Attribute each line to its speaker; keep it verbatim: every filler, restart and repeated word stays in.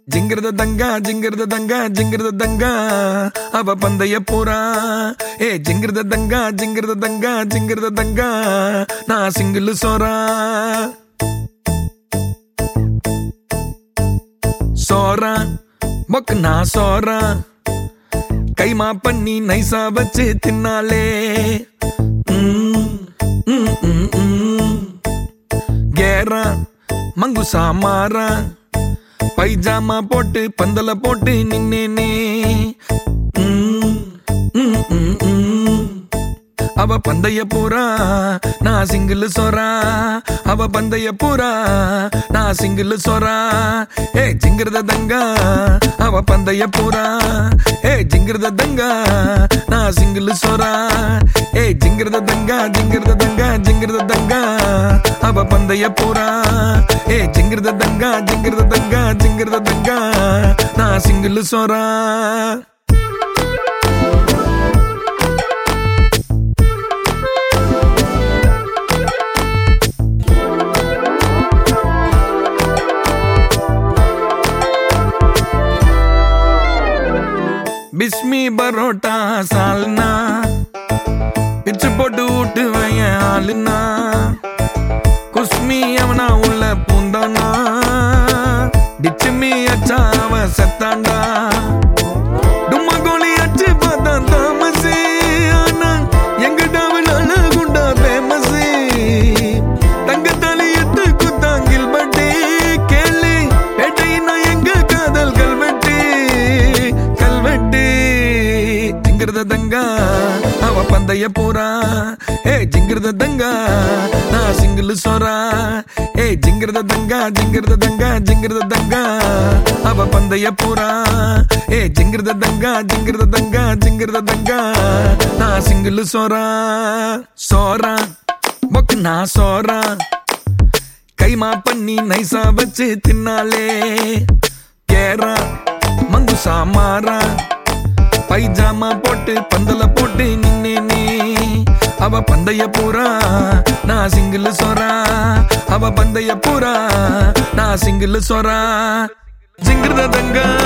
Speaker 1: ஜிங்கிரத தங்கா ஜிங்கிரத தங்கா ஜிங்கிரத தங்கா அவ பந்தய போறா. ஏ ஜிங்கிரத தங்கா ஜிங்கிரத தங்கா ஜிங்கிரத தங்கா நான் சிங்கிள் சோறா. சோறா மொக்கு நான் சோறா கைமா பண்ணி நைசா வச்சு தின்னாலே. கேரா மங்குசா மாறா பைஜாமா போட்டு பந்தல போட்டு நின்னேனே. அவ பந்தய போறா நான் சிங்கிள் சோறா. அவ பந்தய போறா நான் சிங்கிள் சோறா. ஏ ஜிங்கிரத தங்கா அவ பந்தய போறா. ஏ ஜிங்கிரத தங்கா நான் சிங்கிள் சோறா. ஏ ஜிங்கிரத தங்கா ஜிங்கிரத தங்கா ஜிங்கிரத தங்கா அவ பந்தய போறா. ஏ ஜிங்கிரத தங்கா ஜிங்கிரத தங்கா ஜிங்கிரத தங்கா நான் சிங்கிள் சோறா. பிஸ்மி பரோட்டா சால்னா பிச்சு போட்டு ஊட்டு வைய ஆளுனா. குஸ்மி அவனா உள்ள பூந்தானா டிச்சுமி அச்சா அவ செத்தாண்டா. டும்மா கோழி அச்சு பார்த்தா தாமசே ஆனா எங்க டாவிலான குண்டா ஃபேமஸே. தங்கத்தாலி எட்டு குத்தாங்கில் பட்டே கேளு பேட்டையினா எங்க காதல் கல்வெட்டு கல்வெட்டு. ஜிங்கிரத தங்கா அவ பந்தய போறா. ஏ ஜிங்கிரத தங்கா நான் சிங்கிள் சோறா. ஏ ஜிங்கிரத தங்கா ஜிங்கிரத தங்கா ஜிங்கிரத தங்கா அவ பந்தய போறா. ஏ ஜிங்கிரத தங்கா ஜிங்கிரத தங்கா ஜிங்கிரத தங்கா நான் சிங்கிள் சோறா. சோறா மொக்கு நான் சோறா கைமா பண்ணி நைசா வச்சு தின்னாலே. கேரா மங்குசா மாறா பைஜாமா போட்டு பந்தல போட்டு நின்னேனே. அவ பந்தய போறா நான் சிங்கிள் சோறா. அவ பந்தய போறா நான் சிங்கிள் சோறா. ஜிங்கிரத தங்கா